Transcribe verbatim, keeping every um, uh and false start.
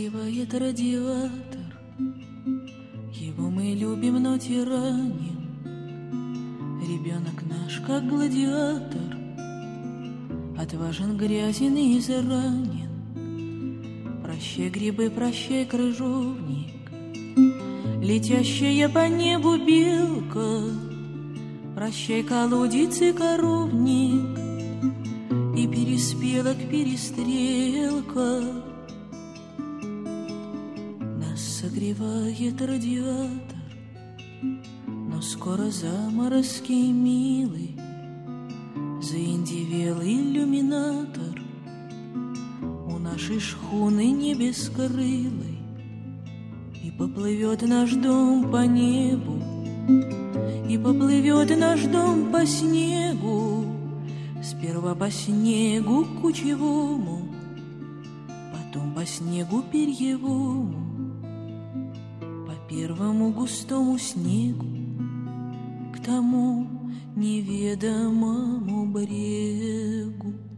согревает радиатор, его мы любим, но тираним. Ребенок наш, как гладиатор, отважен, грязен и изранен. Прощай, грибы, прощай, крыжовник, летящая по небу белка. Прощай, колодец и коровник, и переспелок перестрелка. Нас согревает радиатор, но скоро заморозки, милый, заиндевел иллюминатор у нашей шхуны небескрылой. И поплывет наш дом по небу, и поплывет наш дом по снегу. Сперва по снегу кучевому, потом по снегу перьевому, по первому густому снегу, к тому неведомому брегу.